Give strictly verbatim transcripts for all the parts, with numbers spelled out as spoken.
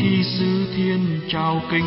Sư Thiên chào kính,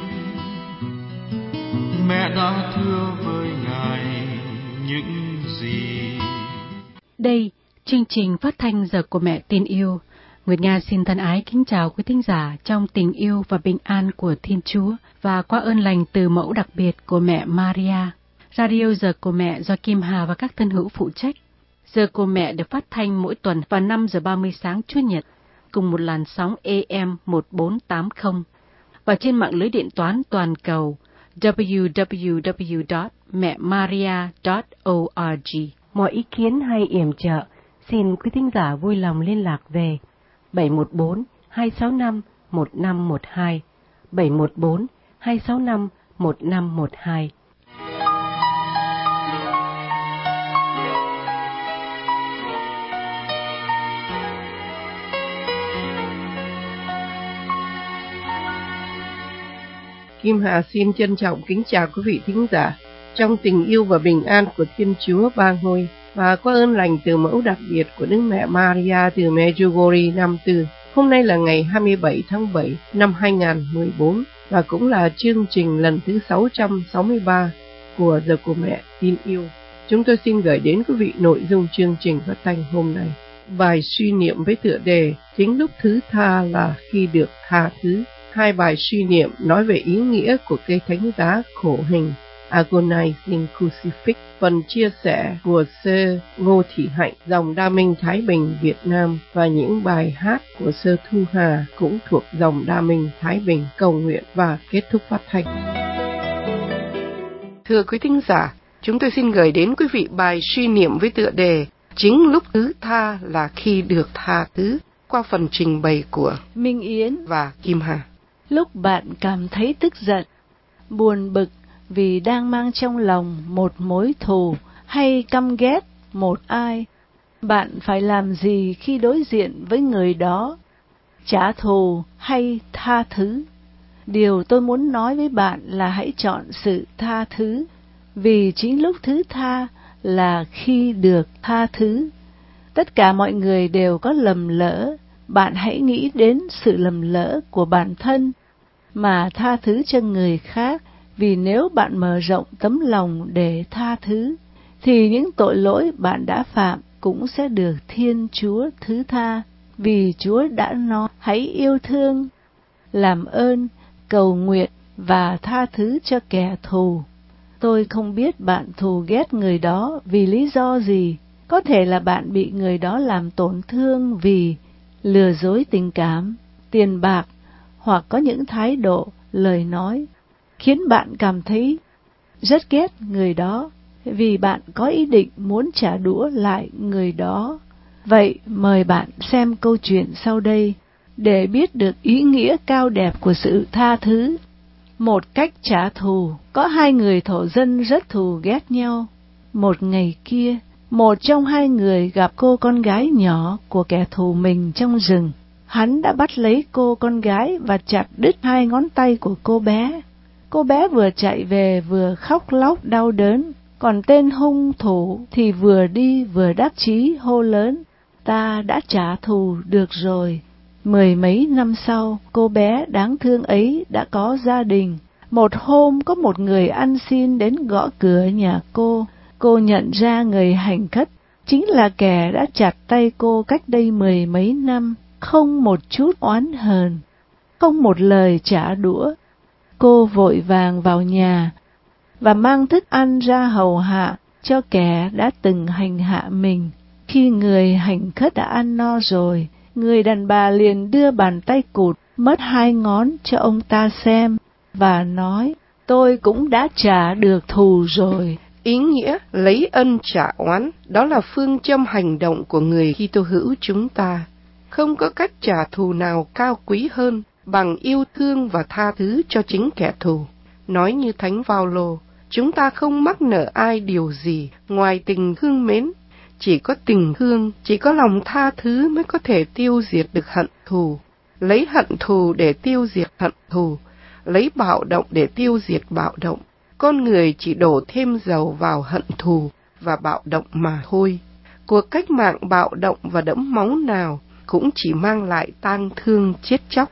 mẹ đã thưa với Ngài những gì. Đây, chương trình phát thanh Giờ của Mẹ Tin Yêu. Nguyệt Nga xin thân ái kính chào quý thính giả trong tình yêu và bình an của Thiên Chúa và qua ơn lành từ mẫu đặc biệt của mẹ Maria. Radio Giờ của Mẹ do Kim Hà và các thân hữu phụ trách. Giờ của Mẹ được phát thanh mỗi tuần vào năm giờ ba mươi sáng Chủ nhật, cùng một làn sóng A M một bốn tám không và trên mạng lưới điện toán toàn cầu w w w chấm mẹ maria chấm org. Mọi ý kiến hay yểm trợ, xin quý thính giả vui lòng liên lạc về bảy một bốn hai sáu năm một năm một hai, bảy một bốn hai sáu năm một năm một hai. Kim Hà xin trân trọng kính chào quý vị thính giả trong tình yêu và bình an của Thiên Chúa Ba Ngôi và qua ơn lành từ mẫu đặc biệt của Đức Mẹ Maria từ Medjugorje năm Tư. Hôm nay là ngày hai mươi bảy tháng bảy năm hai nghìn không trăm mười bốn và cũng là chương trình lần thứ sáu trăm sáu mươi ba của Giờ của Mẹ Tin Yêu. Chúng tôi xin gửi đến quý vị nội dung chương trình phát thanh hôm nay. Bài suy niệm với tựa đề chính lúc thứ tha là khi được tha thứ. Hai bài suy niệm nói về ý nghĩa của cây thánh giá khổ hình Agonizing Crucifix. Phần chia sẻ của Sơ Ngô Thị Hạnh, dòng Đa Minh Thái Bình Việt Nam và những bài hát của Sơ Thu Hà cũng thuộc dòng Đa Minh Thái Bình cầu nguyện và kết thúc phát thanh. Thưa quý thính giả, chúng tôi xin gửi đến quý vị bài suy niệm với tựa đề chính lúc thứ tha là khi được tha thứ qua phần trình bày của Minh Yến và Kim Hà. Lúc bạn cảm thấy tức giận, buồn bực vì đang mang trong lòng một mối thù hay căm ghét một ai, bạn phải làm gì khi đối diện với người đó? Trả thù hay tha thứ? Điều tôi muốn nói với bạn là hãy chọn sự tha thứ, vì chính lúc thứ tha là khi được tha thứ. Tất cả mọi người đều có lầm lỡ, bạn hãy nghĩ đến sự lầm lỡ của bản thân mà tha thứ cho người khác, vì nếu bạn mở rộng tấm lòng để tha thứ, thì những tội lỗi bạn đã phạm cũng sẽ được Thiên Chúa thứ tha, vì Chúa đã nói hãy yêu thương, làm ơn, cầu nguyện và tha thứ cho kẻ thù. Tôi không biết bạn thù ghét người đó vì lý do gì, có thể là bạn bị người đó làm tổn thương vì lừa dối tình cảm, tiền bạc, hoặc có những thái độ, lời nói khiến bạn cảm thấy rất ghét người đó, vì bạn có ý định muốn trả đũa lại người đó. Vậy mời bạn xem câu chuyện sau đây để biết được ý nghĩa cao đẹp của sự tha thứ. Một cách trả thù. Có hai người thổ dân rất thù ghét nhau. Một ngày kia, một trong hai người gặp cô con gái nhỏ của kẻ thù mình trong rừng. Hắn đã bắt lấy cô con gái và chặt đứt hai ngón tay của cô bé. Cô bé vừa chạy về vừa khóc lóc đau đớn, còn tên hung thủ thì vừa đi vừa đắc chí hô lớn: ta đã trả thù được rồi. Mười mấy năm sau, cô bé đáng thương ấy đã có gia đình. Một hôm có một người ăn xin đến gõ cửa nhà cô. Cô nhận ra người hành khất chính là kẻ đã chặt tay cô cách đây mười mấy năm. Không một chút oán hờn, không một lời trả đũa. Cô vội vàng vào nhà và mang thức ăn ra hầu hạ cho kẻ đã từng hành hạ mình. Khi người hành khất đã ăn no rồi, người đàn bà liền đưa bàn tay cụt mất hai ngón cho ông ta xem và nói: tôi cũng đã trả được thù rồi. Ý nghĩa lấy ân trả oán, đó là phương châm hành động của người Kitô hữu chúng ta. Không có cách trả thù nào cao quý hơn bằng yêu thương và tha thứ cho chính kẻ thù. Nói như Thánh Phaolô, chúng ta không mắc nợ ai điều gì ngoài tình thương mến. Chỉ có tình thương, chỉ có lòng tha thứ mới có thể tiêu diệt được hận thù. Lấy hận thù để tiêu diệt hận thù, lấy bạo động để tiêu diệt bạo động. Con người chỉ đổ thêm dầu vào hận thù và bạo động mà thôi. Cuộc cách mạng bạo động và đẫm máu nào cũng chỉ mang lại tang thương chết chóc.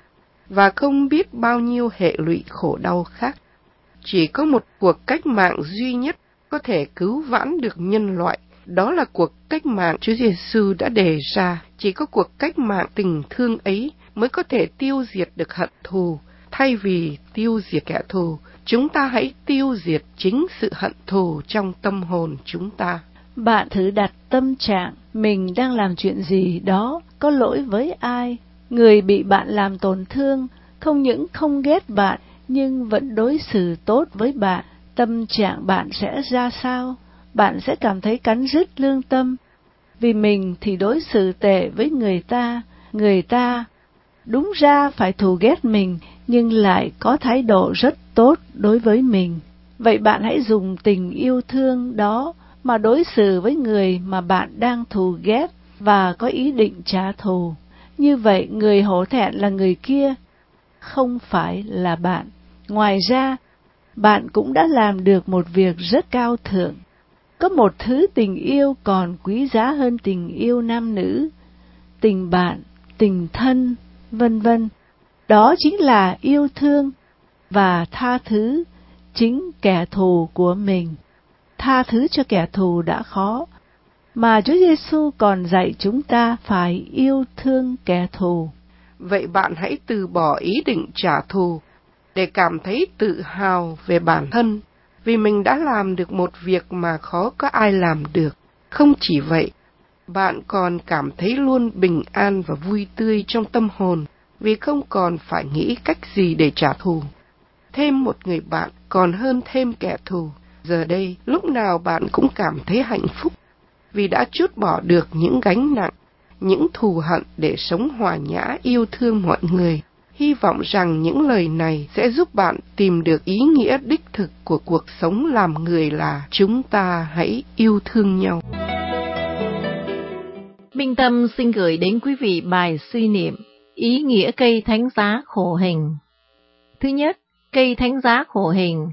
và không biết bao nhiêu hệ lụy khổ đau khác. Chỉ có một cuộc cách mạng duy nhất có thể cứu vãn được nhân loại, đó là cuộc cách mạng Chúa Giêsu đã đề ra. Chỉ có cuộc cách mạng tình thương ấy mới có thể tiêu diệt được hận thù. Thay vì tiêu diệt kẻ thù, chúng ta hãy tiêu diệt chính sự hận thù trong tâm hồn chúng ta. Bạn thử đặt tâm trạng mình đang làm chuyện gì đó có lỗi với ai. Người bị bạn làm tổn thương không những không ghét bạn nhưng vẫn đối xử tốt với bạn. Tâm trạng bạn sẽ ra sao? Bạn sẽ cảm thấy cắn rứt lương tâm. Vì mình thì đối xử tệ với người ta. Người ta đúng ra phải thù ghét mình nhưng lại có thái độ rất tốt đối với mình. Vậy bạn hãy dùng tình yêu thương đó mà đối xử với người mà bạn đang thù ghét và có ý định trả thù. Như vậy người hổ thẹn là người kia, không phải là bạn. Ngoài ra, bạn cũng đã làm được một việc rất cao thượng. Có một thứ tình yêu còn quý giá hơn tình yêu nam nữ, tình bạn, tình thân, vân vân. Đó chính là yêu thương và tha thứ chính kẻ thù của mình. Tha thứ cho kẻ thù đã khó, mà Chúa Giêsu còn dạy chúng ta phải yêu thương kẻ thù. Vậy bạn hãy từ bỏ ý định trả thù để cảm thấy tự hào về bản thân, vì mình đã làm được một việc mà khó có ai làm được. Không chỉ vậy, bạn còn cảm thấy luôn bình an và vui tươi trong tâm hồn, vì không còn phải nghĩ cách gì để trả thù. Thêm một người bạn còn hơn thêm kẻ thù. Giờ đây, lúc nào bạn cũng cảm thấy hạnh phúc, vì đã trút bỏ được những gánh nặng, những thù hận để sống hòa nhã yêu thương mọi người. Hy vọng rằng những lời này sẽ giúp bạn tìm được ý nghĩa đích thực của cuộc sống làm người là chúng ta hãy yêu thương nhau. Minh Tâm xin gửi đến quý vị bài suy niệm ý nghĩa cây thánh giá khổ hình. Thứ nhất, cây thánh giá khổ hình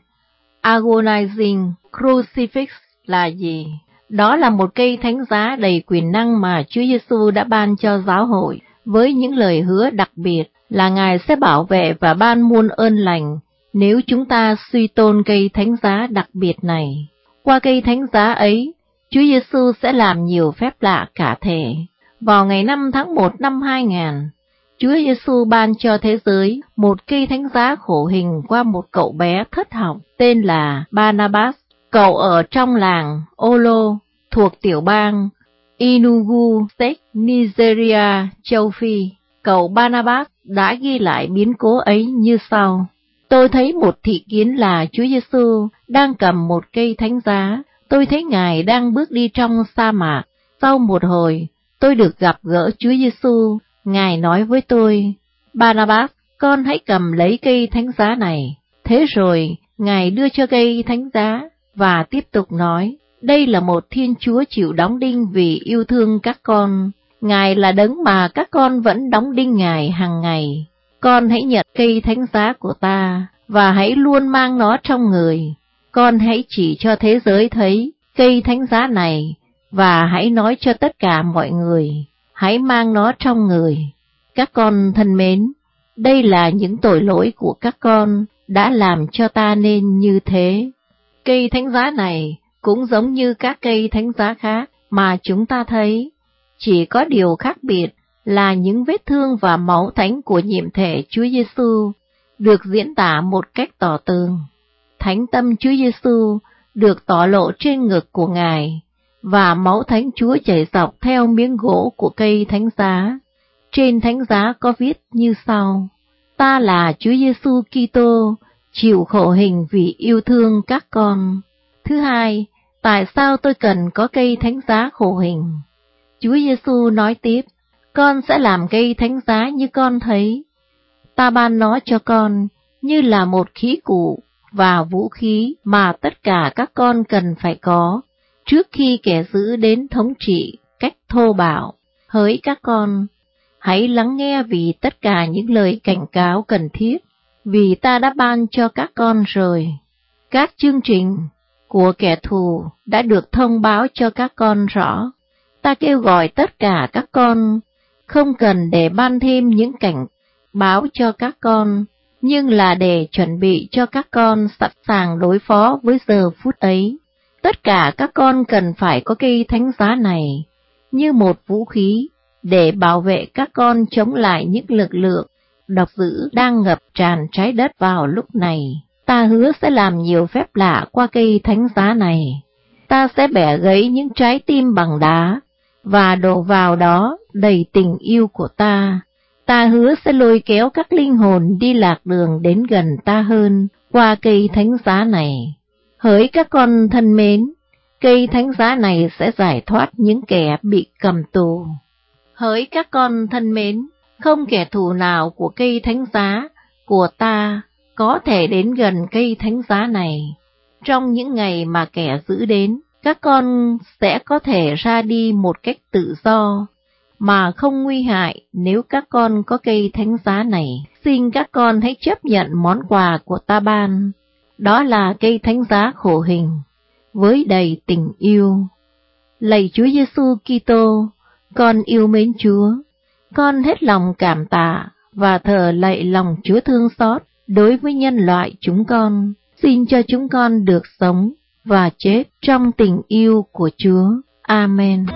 Agonizing Crucifix là gì? Đó là một cây thánh giá đầy quyền năng mà Chúa Giêsu đã ban cho giáo hội, với những lời hứa đặc biệt là Ngài sẽ bảo vệ và ban muôn ơn lành nếu chúng ta suy tôn cây thánh giá đặc biệt này. Qua cây thánh giá ấy, Chúa Giêsu sẽ làm nhiều phép lạ cả thể. Vào ngày năm tháng một năm hai nghìn, Chúa Giêsu ban cho thế giới một cây thánh giá khổ hình qua một cậu bé thất học tên là Barnabas. Cậu ở trong làng Olo thuộc tiểu bang Enugu, State, Nigeria, châu Phi. Cậu Barnabas đã ghi lại biến cố ấy như sau: Tôi thấy một thị kiến là Chúa Giêsu đang cầm một cây thánh giá. Tôi thấy Ngài đang bước đi trong sa mạc. Sau một hồi, tôi được gặp gỡ Chúa Giêsu. Ngài nói với tôi: Barnabas, con hãy cầm lấy cây thánh giá này. Thế rồi, Ngài đưa cho cây thánh giá và tiếp tục nói: Đây là một Thiên Chúa chịu đóng đinh vì yêu thương các con. Ngài là đấng mà các con vẫn đóng đinh Ngài hàng ngày. Con hãy nhận cây thánh giá của ta và hãy luôn mang nó trong người. Con hãy chỉ cho thế giới thấy cây thánh giá này và hãy nói cho tất cả mọi người, hãy mang nó trong người. Các con thân mến, đây là những tội lỗi của các con đã làm cho ta nên như thế. Cây thánh giá này cũng giống như các cây thánh giá khác mà chúng ta thấy, chỉ có điều khác biệt là những vết thương và máu thánh của nhiệm thể Chúa Giêsu được diễn tả một cách tỏ tường. Thánh tâm Chúa Giêsu được tỏ lộ trên ngực của Ngài, và máu thánh Chúa chảy dọc theo miếng gỗ của cây thánh giá. Trên thánh giá có viết như sau: Ta là Chúa Giêsu Kitô, chịu khổ hình vì yêu thương các con. Thứ hai, tại sao tôi cần có cây thánh giá khổ hình? Chúa Giêsu nói tiếp: Con sẽ làm cây thánh giá như con thấy. Ta ban nó cho con như là một khí cụ và vũ khí mà tất cả các con cần phải có trước khi kẻ dữ đến thống trị cách thô bạo. Hỡi các con, hãy lắng nghe vì tất cả những lời cảnh cáo cần thiết, vì ta đã ban cho các con rồi. Các chương trình của kẻ thù đã được thông báo cho các con rõ. Ta kêu gọi tất cả các con không cần để ban thêm những cảnh báo cho các con, nhưng là để chuẩn bị cho các con sẵn sàng đối phó với giờ phút ấy. Tất cả các con cần phải có cây thánh giá này như một vũ khí để bảo vệ các con chống lại những lực lượng độc dữ đang ngập tràn trái đất vào lúc này. Ta hứa sẽ làm nhiều phép lạ qua cây thánh giá này. Ta sẽ bẻ gãy những trái tim bằng đá và đổ vào đó đầy tình yêu của ta. Ta hứa sẽ lôi kéo các linh hồn đi lạc đường đến gần ta hơn qua cây thánh giá này. Hỡi các con thân mến, cây thánh giá này sẽ giải thoát những kẻ bị cầm tù. Hỡi các con thân mến, không kẻ thù nào của cây thánh giá của ta có thể đến gần cây thánh giá này. Trong những ngày mà kẻ giữ đến, các con sẽ có thể ra đi một cách tự do, mà không nguy hại nếu các con có cây thánh giá này. Xin các con hãy chấp nhận món quà của ta ban, đó là cây thánh giá khổ hình, với đầy tình yêu. Lạy Chúa Giêsu Kitô, con yêu mến Chúa, con hết lòng cảm tạ và thờ lạy lòng Chúa thương xót đối với nhân loại chúng con. Xin cho chúng con được sống và chết trong tình yêu của Chúa. Amen.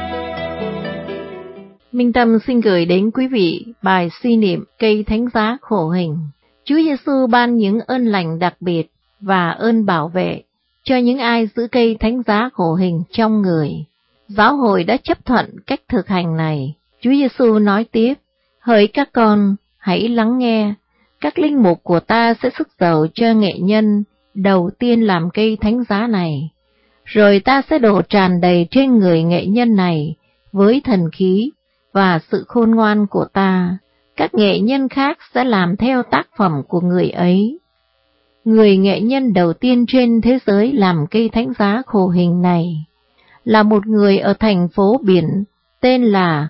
Minh Tâm xin gửi đến quý vị bài suy niệm cây thánh giá khổ hình. Chúa Giêsu ban những ơn lành đặc biệt và ơn bảo vệ cho những ai giữ cây thánh giá khổ hình trong người. Giáo hội đã chấp thuận cách thực hành này. Chúa Giêsu nói tiếp: hỡi các con, hãy lắng nghe. Các linh mục của ta sẽ xức dầu cho nghệ nhân đầu tiên làm cây thánh giá này. Rồi ta sẽ đổ tràn đầy trên người nghệ nhân này với thần khí và sự khôn ngoan của ta. Các nghệ nhân khác sẽ làm theo tác phẩm của người ấy. Người nghệ nhân đầu tiên trên thế giới làm cây thánh giá khổ hình này là một người ở thành phố biển tên là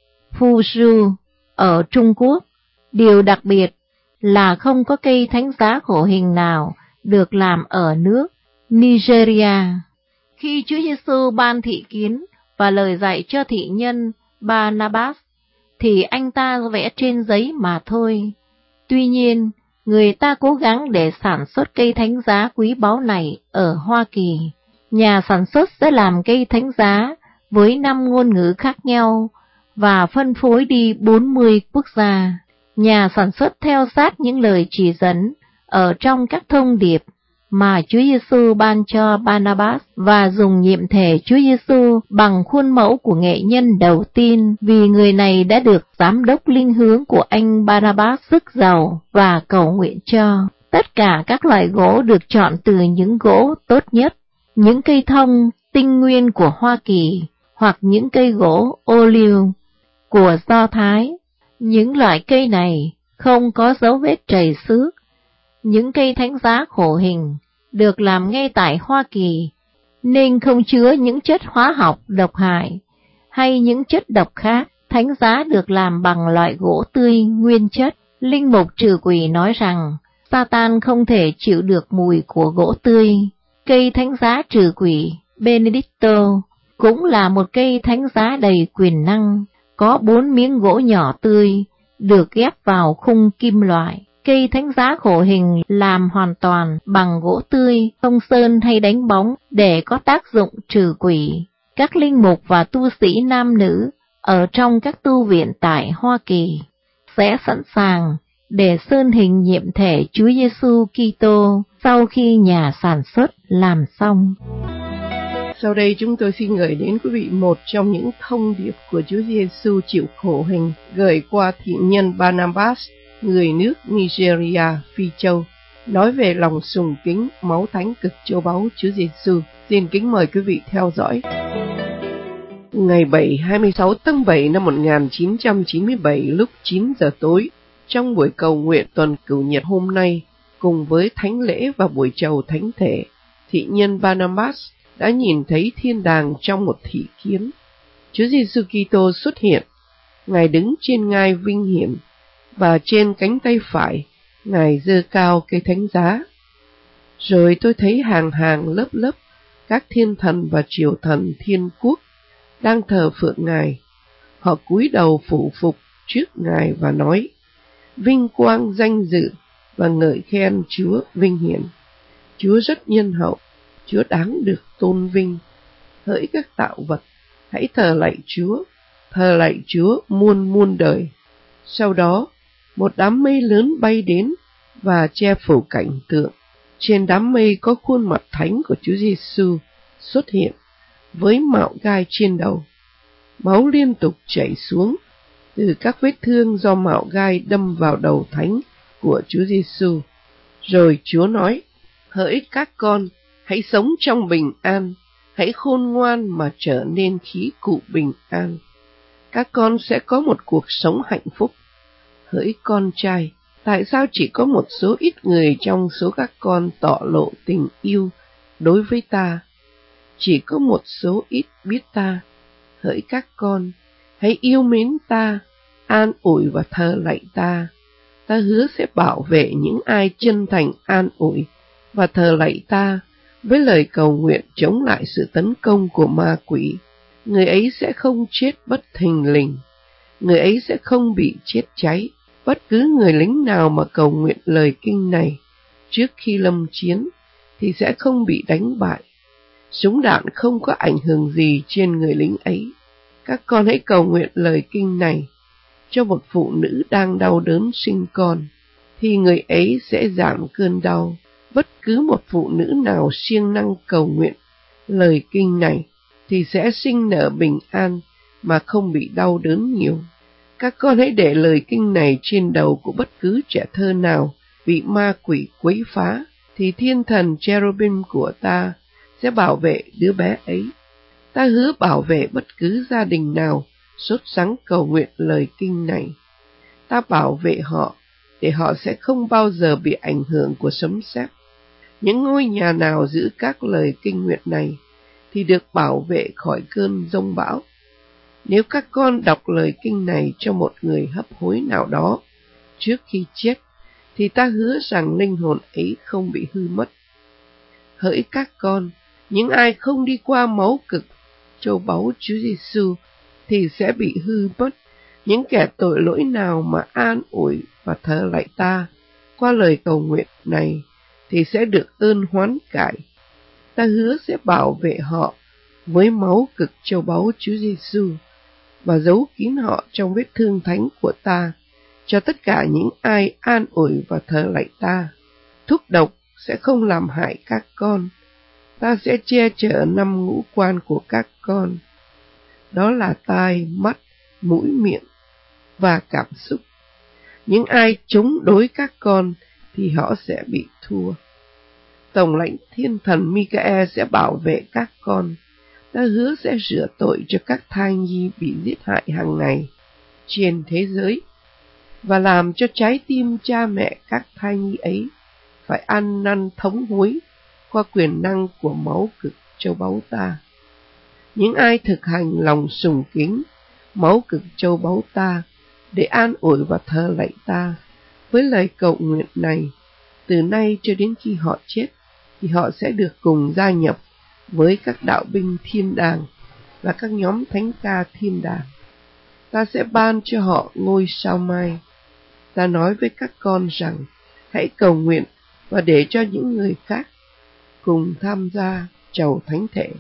Fuzhou ở Trung Quốc. Điều đặc biệt là không có cây thánh giá khổ hình nào được làm ở nước Nigeria. Khi Chúa Giêsu ban thị kiến và lời dạy cho thị nhân Barnabas, thì anh ta vẽ trên giấy mà thôi. Tuy nhiên, người ta cố gắng để sản xuất cây thánh giá quý báu này ở Hoa Kỳ. Nhà sản xuất sẽ làm cây thánh giá với năm ngôn ngữ khác nhau và phân phối đi bốn mươi quốc gia. Nhà sản xuất theo sát những lời chỉ dẫn ở trong các thông điệp mà Chúa Giêsu ban cho Barnabas và dùng nhiệm thể Chúa Giêsu bằng khuôn mẫu của nghệ nhân đầu tiên, vì người này đã được giám đốc linh hướng của anh Barnabas sức giàu và cầu nguyện cho. Tất cả các loại gỗ được chọn từ những gỗ tốt nhất, những cây thông tinh nguyên của Hoa Kỳ hoặc những cây gỗ ô liu của Do Thái. Những loại cây này không có dấu vết trầy xước. Những cây thánh giá khổ hình được làm ngay tại Hoa Kỳ nên không chứa những chất hóa học độc hại hay những chất độc khác. Thánh giá được làm bằng loại gỗ tươi nguyên chất. Linh mục trừ quỷ nói rằng Satan không thể chịu được mùi của gỗ tươi. Cây thánh giá trừ quỷ Benedicto cũng là một cây thánh giá đầy quyền năng, có bốn miếng gỗ nhỏ tươi được ghép vào khung kim loại. Cây thánh giá khổ hình làm hoàn toàn bằng gỗ tươi, không sơn hay đánh bóng để có tác dụng trừ quỷ. Các linh mục và tu sĩ nam nữ ở trong các tu viện tại Hoa Kỳ sẽ sẵn sàng để sơn hình nhiệm thể Chúa Giêsu Kitô sau khi nhà sản xuất làm xong. Sau đây chúng tôi xin gửi đến quý vị một trong những thông điệp của Chúa Giêsu chịu khổ hình gửi qua thị nhân Barnabas, người nước Nigeria, Phi Châu, nói về lòng sùng kính máu thánh cực châu báu Chúa Giêsu. Xin kính mời quý vị theo dõi. Ngày bảy hai mươi sáu tháng bảy năm một nghìn chín trăm chín mươi bảy lúc chín giờ tối, trong buổi cầu nguyện tuần cửu nhật hôm nay, cùng với thánh lễ và buổi chầu thánh thể, thị nhân Barnabas đã nhìn thấy thiên đàng trong một thị kiến. Chúa Giêsu Kitô xuất hiện. Ngài đứng trên ngai vinh hiển và trên cánh tay phải Ngài giơ cao cây thánh giá. Rồi tôi thấy hàng hàng lớp lớp các thiên thần và triều thần thiên quốc đang thờ phượng Ngài. Họ cúi đầu phủ phục trước Ngài và nói: vinh quang danh dự và ngợi khen Chúa vinh hiển. Chúa rất nhân hậu, Chúa đáng được tôn vinh. Hỡi các tạo vật, hãy thờ lạy Chúa, thờ lạy Chúa muôn muôn đời. Sau đó, một đám mây lớn bay đến và che phủ cảnh tượng. Trên đám mây có khuôn mặt thánh của Chúa Giêsu xuất hiện với mạo gai trên đầu. Máu liên tục chảy xuống từ các vết thương do mạo gai đâm vào đầu thánh của Chúa Giêsu. Rồi Chúa nói: hỡi các con, hãy sống trong bình an, hãy khôn ngoan mà trở nên khí cụ bình an. Các con sẽ có một cuộc sống hạnh phúc. Hỡi con trai, tại sao chỉ có một số ít người trong số các con tỏ lộ tình yêu đối với ta? Chỉ có một số ít biết ta. Hỡi các con, hãy yêu mến ta, an ủi và thờ lạy ta. Ta hứa sẽ bảo vệ những ai chân thành an ủi và thờ lạy ta với lời cầu nguyện chống lại sự tấn công của ma quỷ. Người ấy sẽ không chết bất thình lình, người ấy sẽ không bị chết cháy. Bất cứ người lính nào mà cầu nguyện lời kinh này trước khi lâm chiến thì sẽ không bị đánh bại. Súng đạn không có ảnh hưởng gì trên người lính ấy. Các con hãy cầu nguyện lời kinh này cho một phụ nữ đang đau đớn sinh con, thì người ấy sẽ giảm cơn đau. Bất cứ một phụ nữ nào siêng năng cầu nguyện lời kinh này thì sẽ sinh nở bình an mà không bị đau đớn nhiều. Các con hãy để lời kinh này trên đầu của bất cứ trẻ thơ nào bị ma quỷ quấy phá, thì thiên thần cherubim của ta sẽ bảo vệ đứa bé ấy. Ta hứa bảo vệ bất cứ gia đình nào sốt sắng cầu nguyện lời kinh này. Ta bảo vệ họ để họ sẽ không bao giờ bị ảnh hưởng của sấm sét. Những ngôi nhà nào giữ các lời kinh nguyện này thì được bảo vệ khỏi cơn giông bão. Nếu các con đọc lời kinh này cho một người hấp hối nào đó trước khi chết, thì ta hứa rằng linh hồn ấy không bị hư mất. Hỡi các con, những ai không đi qua máu cực châu báu Chúa Giêsu thì sẽ bị hư mất. Những kẻ tội lỗi nào mà an ủi và thờ lạy ta qua lời cầu nguyện này thì sẽ được ơn hoán cải. Ta hứa sẽ bảo vệ họ với máu cực châu báu Chúa Giêsu và giấu kín họ trong vết thương thánh của ta cho tất cả những ai an ủi và thờ lạy ta. Thuốc độc sẽ không làm hại các con. Ta sẽ che chở năm ngũ quan của các con. Đó là tai, mắt, mũi, miệng và cảm xúc. Những ai chống đối các con thì họ sẽ bị thua. Tổng lãnh thiên thần Michael sẽ bảo vệ các con. Ta hứa sẽ rửa tội cho các thai nhi bị giết hại hàng ngày trên thế giới và làm cho trái tim cha mẹ các thai nhi ấy phải ăn năn thống hối qua quyền năng của máu cực châu báu ta. Những ai thực hành lòng sùng kính máu cực châu báu ta để an ủi và thờ lạy ta với lời cầu nguyện này, từ nay cho đến khi họ chết, thì họ sẽ được cùng gia nhập với các đạo binh thiên đàng và các nhóm thánh ca thiên đàng. Ta sẽ ban cho họ ngôi sao mai. Ta nói với các con rằng hãy cầu nguyện và để cho những người khác cùng tham gia chầu thánh thể.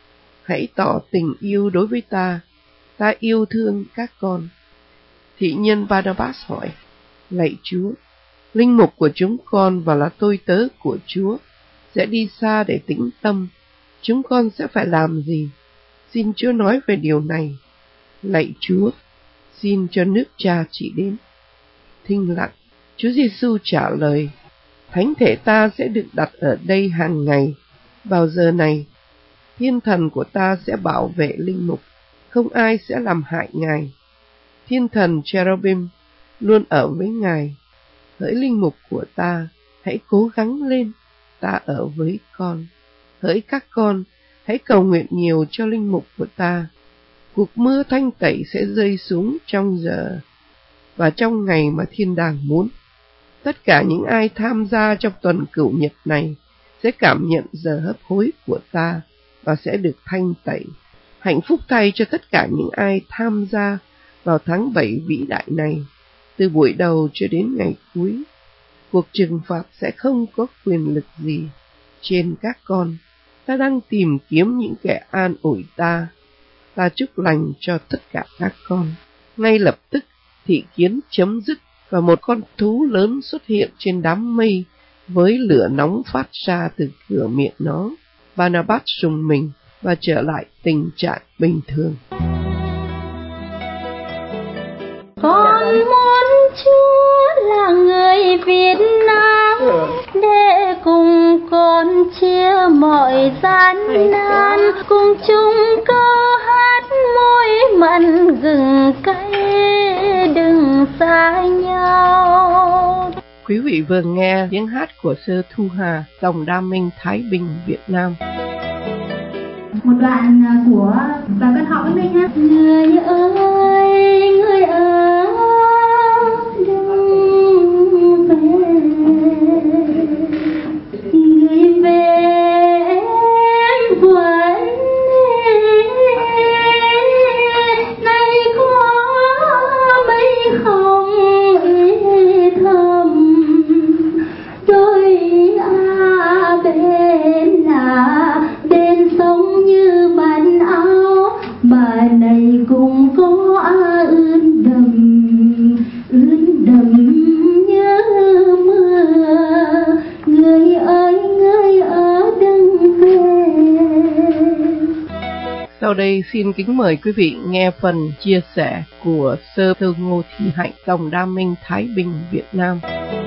Hãy tỏ tình yêu đối với ta. Ta yêu thương các con. Thị nhân Barnabas hỏi: lạy Chúa, linh mục của chúng con và là tôi tớ của Chúa sẽ đi xa để tĩnh tâm. Chúng con sẽ phải làm gì? Xin Chúa nói về điều này. Lạy Chúa, xin cho nước Cha chỉ đến. Thinh lặng, Chúa Giêsu trả lời: thánh thể ta sẽ được đặt ở đây hàng ngày. Vào giờ này, thiên thần của ta sẽ bảo vệ linh mục, không ai sẽ làm hại ngài. Thiên thần cherubim luôn ở với ngài. Hỡi linh mục của ta, hãy cố gắng lên, ta ở với con. Hỡi các con, hãy cầu nguyện nhiều cho linh mục của ta. Cuộc mưa thanh tẩy sẽ rơi xuống trong giờ và trong ngày mà thiên đàng muốn. Tất cả những ai tham gia trong tuần cửu nhật này sẽ cảm nhận giờ hấp hối của ta và sẽ được thanh tẩy. Hạnh phúc thay cho tất cả những ai tham gia vào tháng bảy vĩ đại này. từ buổi đầu cho đến ngày cuối. Cuộc trừng phạt sẽ không có quyền lực gì trên các con. Ta đang tìm kiếm những kẻ an ủi ta. Ta chúc lành cho tất cả các con. Ngay lập tức thị kiến chấm dứt và một con thú lớn xuất hiện trên đám mây với lửa nóng phát ra từ cửa miệng nó. Barnabas rùng mình và trở lại tình trạng bình thường. Con muốn Chúa là người Việt Nam để cùng con chia mọi gian nan, cùng chung câu hát môi mặn gừng cay đừng xa nhau. Quý vị vừa nghe tiếng hát của Sơ Thu Hà, dòng Đa Minh Thái Bình Việt Nam. Một đoạn của bà con học với mình ha. Người ơi, người ơi, đừng về, người về em quên nay có mấy không ý thầm đôi a bên là bên sống như bàn áo mà này cũng có ướt đầm ướt đầm nhớ mưa người ơi người ở đừng về. Sau đây xin kính mời quý vị nghe phần chia sẻ của Sơ Thư Ngô Thị Hạnh, dòng Đa Minh Thái Bình Việt Nam.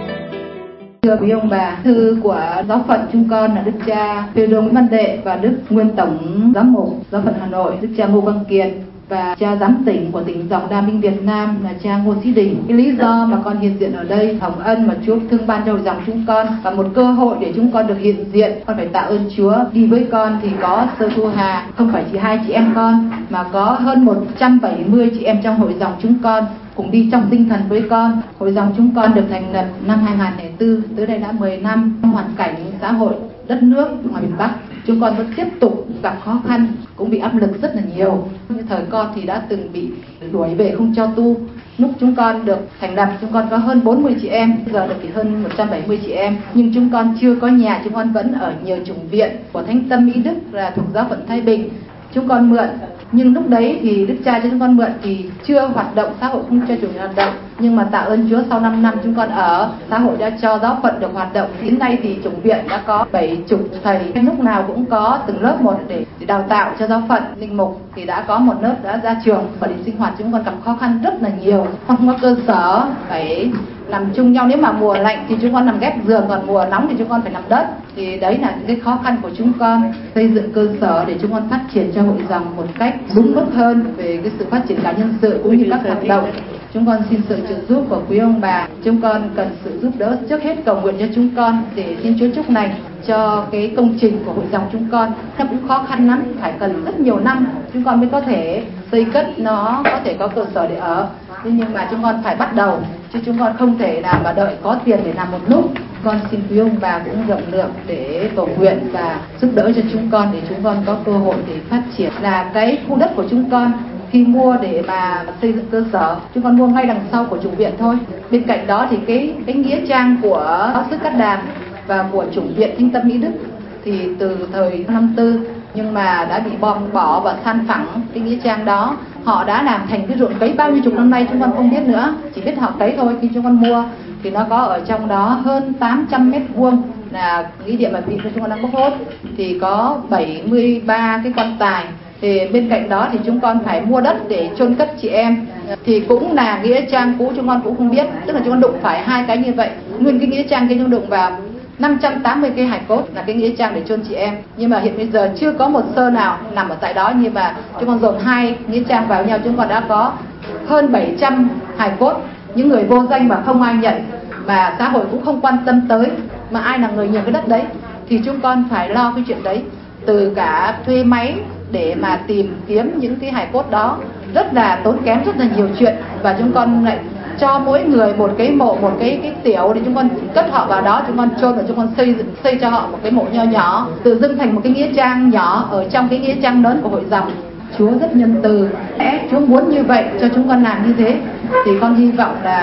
Thưa quý ông bà, thư của giáo phận chúng con là Đức cha Phêrô Nguyễn Văn Đệ và Đức Nguyên Tổng Giám mục Giáo phận Hà Nội, Đức cha Ngô Văn Kiệt và cha giám tỉnh của tỉnh dòng Đa Minh Việt Nam là cha Ngô Sĩ Đình. Cái lý do mà con hiện diện ở đây, hồng ân mà Chúa thương ban cho hội dòng chúng con và một cơ hội để chúng con được hiện diện, con phải tạ ơn Chúa. Đi với con thì có Sơ Thu Hà, không phải chỉ hai chị em con mà có hơn một trăm bảy mươi chị em trong hội dòng chúng con cùng đi trong tinh thần với con. Hội dòng chúng con được thành lập năm hai nghìn không trăm lẻ bốn, tới đây đã mười năm. Trong hoàn cảnh xã hội đất nước ngoài miền Bắc, chúng con vẫn tiếp tục gặp khó khăn, cũng bị áp lực rất là nhiều. Như thời con thì đã từng bị đuổi về không cho tu. Lúc chúng con được thành lập, chúng con có hơn bốn mươi chị em, bây giờ được chỉ hơn một trăm bảy mươi chị em. Nhưng chúng con chưa có nhà, chúng con vẫn ở nhiều chủng viện của Thánh Tâm Mỹ Đức là thuộc giáo phận Thái Bình. Chúng con mượn, nhưng lúc đấy thì Đức cha cho chúng con mượn thì chưa hoạt động, xã hội không cho chủ hoạt động. Nhưng mà tạ ơn Chúa, sau năm năm chúng con ở, xã hội đã cho giáo phận được hoạt động. Đến nay thì chủng viện đã có bảy chục thầy, lúc nào cũng có từng lớp một để, để đào tạo cho giáo phận. Linh mục thì đã có một lớp đã ra trường, và để sinh hoạt chúng con gặp khó khăn rất là nhiều. Không có cơ sở, phải nằm chung nhau. Nếu mà mùa lạnh thì chúng con nằm ghép giường, còn mùa nóng thì chúng con phải nằm đất. Thì đấy là những cái khó khăn của chúng con, xây dựng cơ sở để chúng con phát triển cho hội dòng một cách đúng mức hơn về cái sự phát triển cả nhân sự cũng như các hoạt động. Chúng con xin sự trợ giúp của quý ông bà. Chúng con cần sự giúp đỡ, trước hết cầu nguyện cho chúng con để xin Chúa chúc lành cho cái công trình của hội dòng chúng con. Nó cũng khó khăn lắm, phải cần rất nhiều năm chúng con mới có thể xây cất nó, có thể có cơ sở để ở. Thế nhưng mà chúng con phải bắt đầu, chứ chúng con không thể nào mà đợi có tiền để làm một lúc. Con xin quý ông bà cũng rộng lượng để cầu nguyện và giúp đỡ cho chúng con để chúng con có cơ hội để phát triển. Là cái khu đất của chúng con khi mua để mà xây dựng cơ sở, chúng con mua ngay đằng sau của chủng viện thôi. Bên cạnh đó thì cái cái nghĩa trang của giáo sư Cát Đàn và của chủng viện Thánh Tâm Mỹ Đức thì từ thời năm tư nhưng mà đã bị bom bỏ và san phẳng cái nghĩa trang đó. Họ đã làm thành cái ruộng cấy bao nhiêu chục năm nay chúng con không biết nữa, chỉ biết họ cấy thôi. Khi chúng con mua thì nó có ở trong đó hơn tám trăm mét vuông là nghĩa địa mà vị của chúng con đang bốc hốt, thì có bảy mươi ba cái quan tài. Thì bên cạnh đó thì chúng con phải mua đất để chôn cất chị em, thì cũng là nghĩa trang cũ chúng con cũng không biết, tức là chúng con đụng phải hai cái như vậy. Nguyên cái nghĩa trang kia chúng đụng vào năm trăm tám mươi cái hài cốt là cái nghĩa trang để chôn chị em, nhưng mà hiện bây giờ chưa có một sơ nào nằm ở tại đó. Nhưng mà chúng con dồn hai nghĩa trang vào nhau, chúng con đã có hơn bảy trăm hài cốt, những người vô danh mà không ai nhận, mà xã hội cũng không quan tâm tới, mà ai là người nhường cái đất đấy thì chúng con phải lo cái chuyện đấy, từ cả thuê máy để mà tìm kiếm những cái hài cốt đó, rất là tốn kém, rất là nhiều chuyện. Và chúng con lại cho mỗi người một cái mộ, một cái cái tiểu để chúng con cất họ vào đó, chúng con chôn và chúng con xây xây cho họ một cái mộ nho nhỏ, tự dưng thành một cái nghĩa trang nhỏ ở trong cái nghĩa trang lớn của hội dòng. Chúa rất nhân từ, Chúa muốn như vậy cho chúng con làm như thế, thì con hy vọng là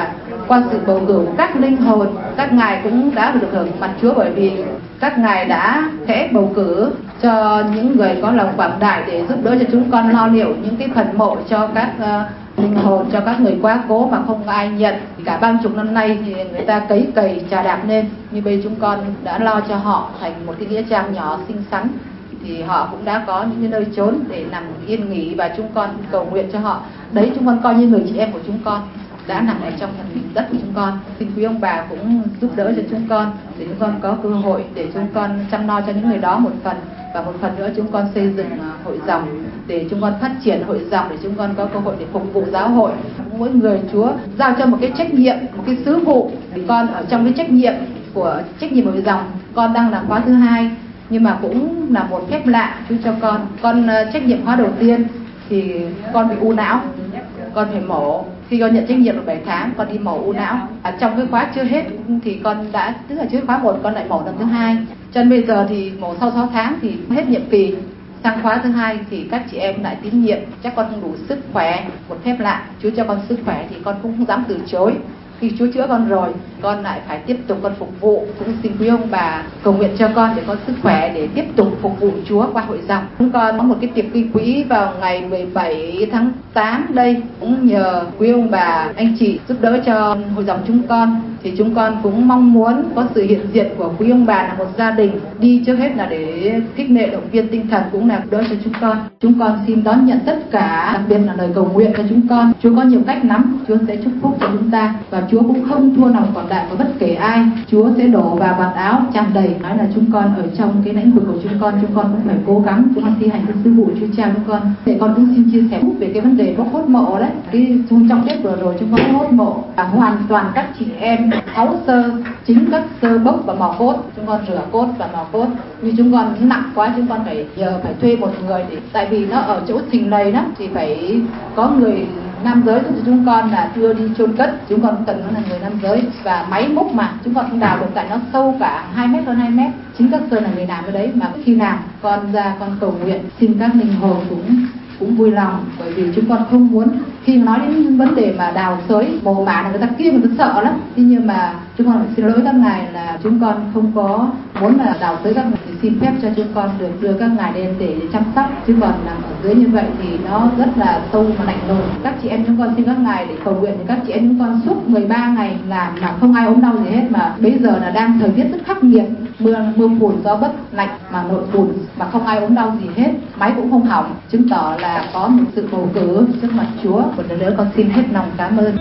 qua sự bầu cử của các linh hồn, các ngài cũng đã được hưởng mặt Chúa, bởi vì các ngài đã sẽ bầu cử cho những người có lòng quảng đại để giúp đỡ cho chúng con lo liệu những cái phần mộ cho các uh, linh hồn, cho các người quá cố mà không ai nhận. Cả ba chục năm nay thì người ta cấy cày trà đạp lên, như bây chúng con đã lo cho họ thành một cái nghĩa trang nhỏ xinh xắn, thì họ cũng đã có những cái nơi trốn để nằm yên nghỉ, và chúng con cầu nguyện cho họ. Đấy, chúng con coi như người chị em của chúng con đã nằm ở trong phần đất của chúng con. Xin quý ông bà cũng giúp đỡ cho chúng con để chúng con có cơ hội để chúng con chăm lo cho những người đó một phần, và một phần nữa chúng con xây dựng hội dòng để chúng con phát triển hội dòng, để chúng con có cơ hội để phục vụ giáo hội. Mỗi người Chúa giao cho một cái trách nhiệm, một cái sứ vụ, thì con ở trong cái trách nhiệm của trách nhiệm hội dòng, con đang là khóa thứ hai, nhưng mà cũng là một phép lạ Chúa cho con. Con uh, trách nhiệm khóa đầu tiên thì con bị u não, con phải mổ. Khi con nhận trách nhiệm được bảy tháng, con đi mổ u não. À, trong cái khóa chưa hết thì con đã, tức là trước khóa một con lại mổ lần thứ hai. Cho nên bây giờ thì mổ sau sáu tháng thì hết nhiệm kỳ, sang khóa thứ hai thì các chị em lại tín nhiệm, chắc con không đủ sức khỏe, một phép lạ Chúa cho con sức khỏe thì con cũng không dám từ chối. Khi Chúa chữa con rồi, con lại phải tiếp tục con phục vụ. Cũng xin quý ông bà cầu nguyện cho con để có sức khỏe để tiếp tục phục vụ Chúa qua hội dòng. Chúng con có một cái tiệc gây quỹ vào ngày mười bảy tháng tám đây, cũng nhờ quý ông bà anh chị giúp đỡ cho hội dòng chúng con. Thì chúng con cũng mong muốn có sự hiện diện của quý ông bà là một gia đình, đi trước hết là để khích lệ động viên tinh thần, cũng là đỡ cho chúng con. Chúng con xin đón nhận tất cả, đặc biệt là lời cầu nguyện cho chúng con. Chúa có nhiều cách lắm, Chúa sẽ chúc phúc cho chúng ta, và Chúa cũng không thua lòng quảng đại của bất kể ai. Chúa sẽ đổ vào vạt áo tràn đầy. Nói là chúng con ở trong cái lĩnh vực của chúng con, chúng con cũng phải cố gắng, chúng con thi hành cái sứ vụ Chúa trao chúng con. Để con cũng xin chia sẻ về cái vấn đề bốc hốt mộ đấy. Cái trong trong Tết vừa rồi chúng con bốc hốt mộ, và hoàn toàn các chị em tháo sơ chính các sơ bốc và mò cốt, chúng con rửa cốt và mò cốt. Như chúng con nặng quá, chúng con phải nhờ phải thuê một người để, tại vì nó ở chỗ sình lầy đó thì phải có người nam giới giúp chúng con là đưa đi chôn cất. Chúng con cần nó là người nam giới, và máy múc mà chúng con không đào được tại nó sâu cả hai mét hơn hai mét. Chính các sơn là người làm ở đấy, mà khi làm con ra con cầu nguyện xin các linh hồn cũng cũng vui lòng, bởi vì chúng con không muốn khi nói đến vấn đề mà đào xới mồ mả là người ta kia người ta sợ lắm. Thế nhưng mà chúng con phải xin lỗi các ngài là chúng con không có muốn là đào xới các ngài, thì xin phép cho chúng con được đưa các ngài lên để chăm sóc. Chứ còn nằm ở dưới như vậy thì nó rất là sâu mà lạnh lùng. Các chị em chúng con xin các ngài để cầu nguyện thì các chị em chúng con suốt mười ba ngày làm mà không ai ốm đau gì hết, mà bây giờ là đang thời tiết rất khắc nghiệt, mưa mưa phùn gió bất lạnh mà nội phùn mà không ai ốm đau gì hết, máy cũng không hỏng, chứng tỏ là có một sự bầu cử trước mặt Chúa. Một lần nữa con xin hết lòng cảm ơn.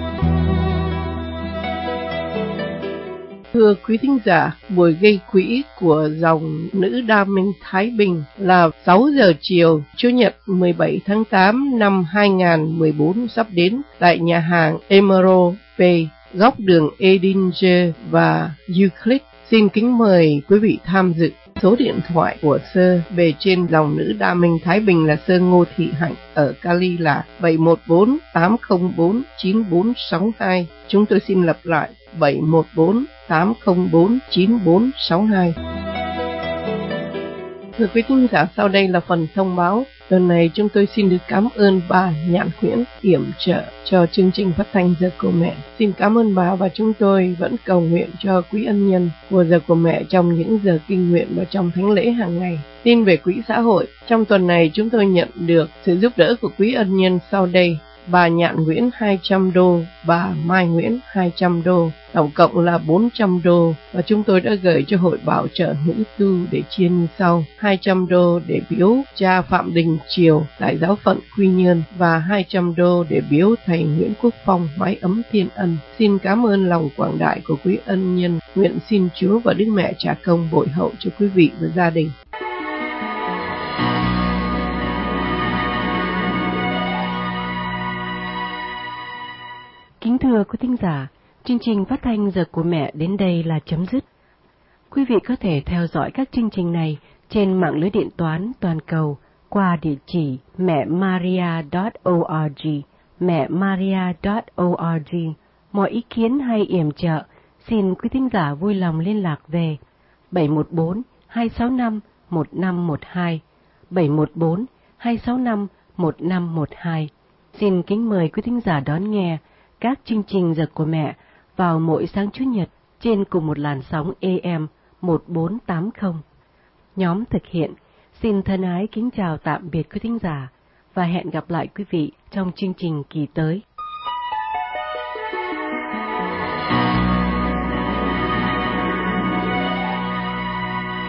Thưa quý thính giả, buổi gây quỹ của dòng nữ Đa Minh Thái Bình là sáu giờ chiều Chủ nhật mười bảy tháng tám năm hai nghìn không trăm mười bốn sắp đến tại nhà hàng Emerald Bay, góc đường Edinger và Euclid. Xin kính mời quý vị tham dự. Số điện thoại của sơ bề trên dòng nữ Đa Minh Thái Bình là sơ Ngô Thị Hạnh ở Cali là bảy một bốn tám không bốn chín bốn sáu hai. Chúng tôi xin lặp lại bảy một bốn tám không bốn chín bốn sáu hai. Thưa quý thính giả, sau đây là phần thông báo. Lần này chúng tôi xin được cảm ơn bà Nhạn Nguyễn yểm trợ cho chương trình phát thanh Giờ của Mẹ. Xin cảm ơn bà, và chúng tôi vẫn cầu nguyện cho quý ân nhân của Giờ của Mẹ trong những giờ kinh nguyện và trong thánh lễ hàng ngày. Tin về quỹ xã hội. Trong tuần này chúng tôi nhận được sự giúp đỡ của quý ân nhân sau đây. Bà Nhạn Nguyễn hai trăm đô, bà Mai Nguyễn hai trăm đô, tổng cộng là bốn trăm đô, và chúng tôi đã gửi cho Hội Bảo trợ Nữ Tu để chia như sau: hai trăm đô để biếu cha Phạm Đình Triều tại giáo phận Quy Nhơn, và hai trăm đô để biếu thầy Nguyễn Quốc Phong mái ấm Thiên Ân. Xin cảm ơn lòng quảng đại của quý ân nhân. Nguyện xin Chúa và Đức Mẹ trả công bội hậu cho quý vị và gia đình. Kính thưa quý thính giả, chương trình phát thanh Giờ của Mẹ đến đây là chấm dứt. Quý vị có thể theo dõi các chương trình này trên mạng lưới điện toán toàn cầu qua địa chỉ mẹ maria chấm org, mẹ maria chấm org. Mọi ý kiến hay yểm trợ, xin quý thính giả vui lòng liên lạc về bảy một bốn hai sáu năm một năm một hai, bảy một bốn hai sáu năm một năm một hai. Xin kính mời quý thính giả đón nghe các chương trình Giờ của Mẹ vào mỗi sáng Chủ nhật trên cùng một làn sóng A M một bốn tám không. Nhóm thực hiện xin thân ái kính chào tạm biệt quý thính giả và hẹn gặp lại quý vị trong chương trình kỳ tới.